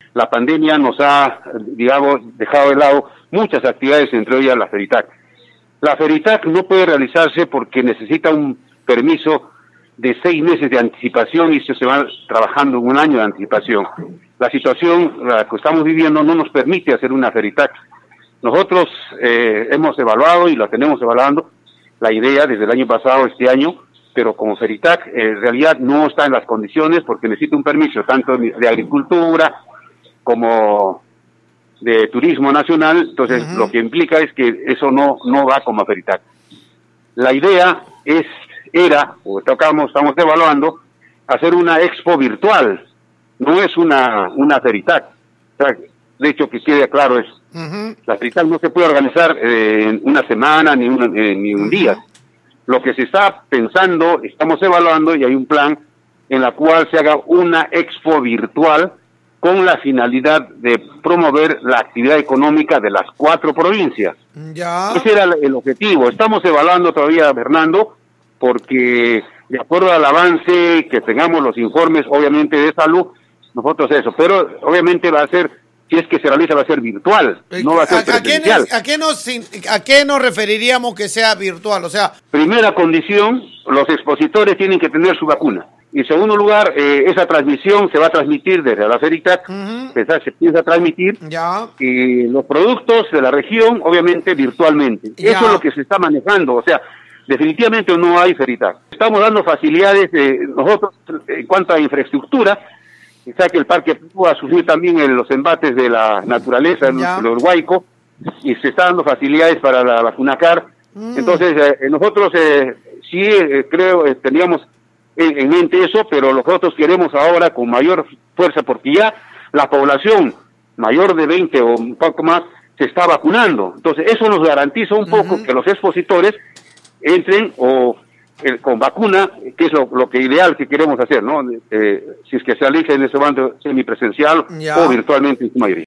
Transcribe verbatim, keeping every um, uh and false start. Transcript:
la pandemia nos ha, digamos, dejado de lado muchas actividades, entre ellas la Feritac. La Feritac no puede realizarse porque necesita un permiso de seis meses de anticipación y eso se va trabajando en un año de anticipación. La situación la que estamos viviendo no nos permite hacer una Feritac. Nosotros eh, hemos evaluado y la tenemos evaluando la idea desde el año pasado, este año, pero como Feritac eh, en realidad no está en las condiciones porque necesita un permiso tanto de agricultura como de turismo nacional, entonces uh-huh. lo que implica es que eso no no va como Feritac. La idea es era, o tocamos, estamos evaluando, hacer una expo virtual, no es una una Feritac. O sea, de hecho, que quede claro eso. Uh-huh. La Feritac no se puede organizar eh, en una semana ni, una, eh, ni un uh-huh. día. Lo que se está pensando, estamos evaluando y hay un plan en la cual se haga una expo virtual con la finalidad de promover la actividad económica de las cuatro provincias. Ya. Ese era el objetivo. Estamos evaluando todavía, Fernando, porque de acuerdo al avance que tengamos los informes, obviamente de salud, nosotros eso, pero obviamente va a ser, si es que se realiza, va a ser virtual, no va a ser ¿A, presencial. ¿A qué, nos, a, qué nos, ¿A qué nos referiríamos que sea virtual? O sea, primera condición, los expositores tienen que tener su vacuna. Y en segundo lugar, eh, esa transmisión se va a transmitir desde la Feritac, uh-huh. se piensa transmitir, ya. y los productos de la región, obviamente, virtualmente. Ya. Eso es lo que se está manejando, o sea, definitivamente no hay Feritac. Estamos dando facilidades, eh, nosotros, en cuanto a infraestructura, quizá que el parque pueda sufrir también en los embates de la naturaleza, en el Huayco, y se está dando facilidades para la vacunacar. Mm. Entonces, eh, nosotros eh, sí eh, creo, eh, teníamos en, en mente eso, pero nosotros queremos ahora con mayor fuerza, porque ya la población mayor de veinte o un poco más se está vacunando. Entonces, eso nos garantiza un poco uh-huh. que los expositores entren o eh, con vacuna, que es lo, lo que ideal que queremos hacer, ¿no? Eh, si es que se elige en ese momento semipresencial ya. o virtualmente en su mayoría.